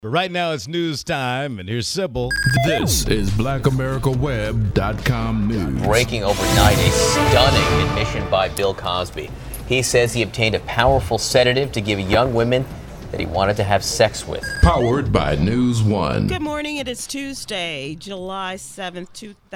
But right now it's news time, and here's Sybil. This is BlackAmericaWeb.com news. Breaking overnight, a stunning admission by Bill Cosby. He says he obtained a powerful sedative to give young women that he wanted to have sex with. Powered by News One. Good morning. It is Tuesday, July 7th,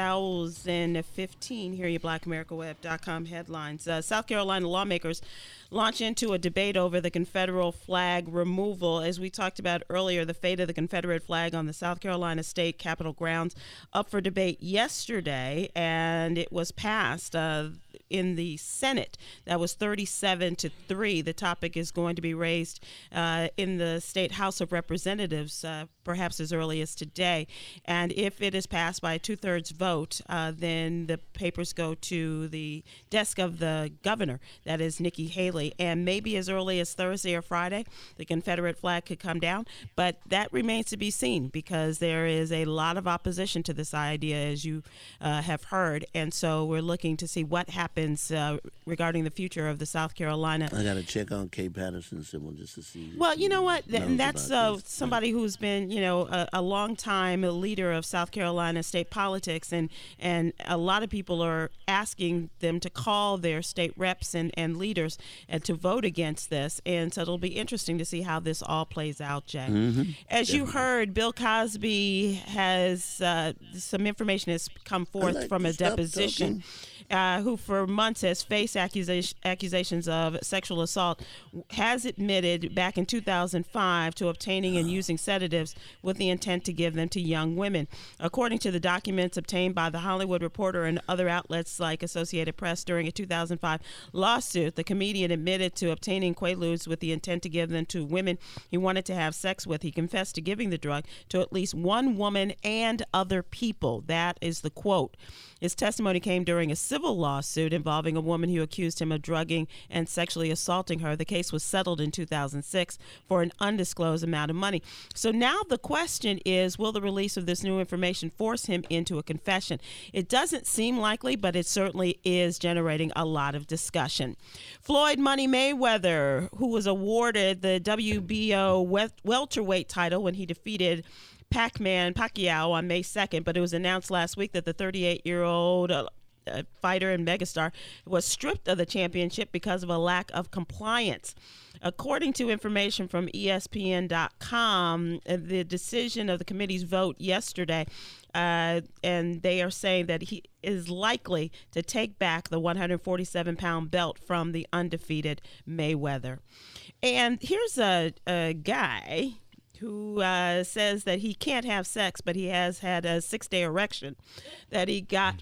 2015. Here are your BlackAmericaWeb.com headlines. South Carolina lawmakers launch into a debate over the Confederate flag removal. As we talked about earlier, the fate of the Confederate flag on the South Carolina state capitol grounds up for debate yesterday, and it was passed in the Senate. That was 37-3. The topic is going to be raised in the state House of Representatives perhaps as early as today. And if it is passed by a 2/3 vote, then the papers go to the desk of the governor, that is Nikki Haley. And maybe as early as Thursday or Friday, the Confederate flag could come down. But that remains to be seen because there is a lot of opposition to this idea, as you have heard. And so we're looking to see what happens regarding the future of the South Carolina. I got to check on Kay Patterson Sybil just to see. Well, you know what? And that's somebody who's been, a long time leader of South Carolina state politics. And a lot of people are asking them to call their state reps and leaders and to vote against this. And so it'll be interesting to see how this all plays out, Jay. Mm-hmm. As you heard, Bill Cosby has some information has come forth from a deposition. Who for months has faced accusations of sexual assault, has admitted back in 2005 to obtaining and using sedatives with the intent to give them to young women. According to the documents obtained by The Hollywood Reporter and other outlets like Associated Press during a 2005 lawsuit, the comedian admitted to obtaining Quaaludes with the intent to give them to women he wanted to have sex with. He confessed to giving the drug to at least one woman and other people. That is the quote. His testimony came during a civil lawsuit involving a woman who accused him of drugging and sexually assaulting her. The case was settled in 2006 for an undisclosed amount of money. So now the question is, will the release of this new information force him into a confession? It doesn't seem likely, but it certainly is generating a lot of discussion. Floyd Money Mayweather, who was awarded the WBO welterweight title when he defeated Pacquiao on May 2nd, but it was announced last week that the 38-year-old fighter and megastar was stripped of the championship because of a lack of compliance. According to information from ESPN.com, the decision of the committee's vote yesterday, and they are saying that he is likely to take back the 147-pound belt from the undefeated Mayweather. And here's a guy who says that he can't have sex, but he has had a 6-day erection that he got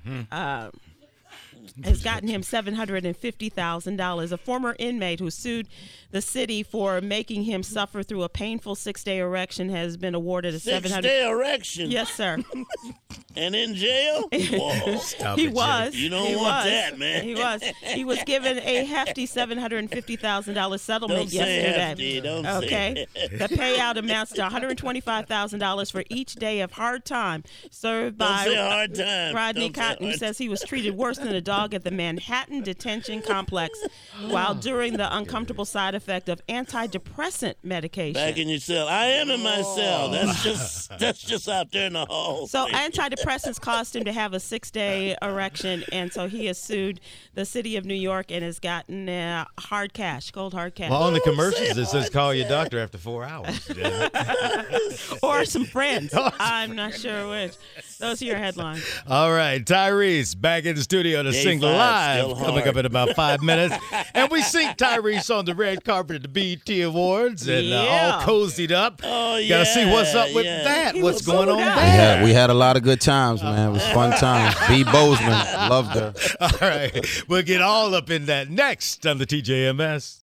has gotten him $750,000. A former inmate who sued the city for making him suffer through a painful 6-day erection has been awarded a 6-day erection? Yes, sir. And in jail? Whoa. He was. You don't want that, man. He was. He was given a hefty $750,000 settlement Don't say yesterday. hefty. Don't okay. say The payout amounts to $125,000 for each day of hard time served Don't by say hard time. Rodney Don't say Cotton, who hard says he was treated worse than a dog at the Manhattan Detention Complex while during the uncomfortable side effect of antidepressant medication. Back in your cell. I am in my cell. That's just out there in the hall. So antidepressants caused him to have a 6-day erection, and so he has sued the city of New York and has gotten hard cash, cold hard cash. Well, on the commercials, it says call your doctor after 4 hours. Or some friends. I'm not sure which. Those are your headlines. All right, Tyrese back in the studio to Day sing 5, live, still coming hard. up in about 5 minutes. And we sing Tyrese on the red carpet at the BET Awards and all cozied up. Oh, yeah. Got to see what's up with yeah. that. He What's was going so on nice. there? We had a lot of good times, man. It was fun times. B. Bozeman, loved her. All right, we'll get all up in that next on the TJMS.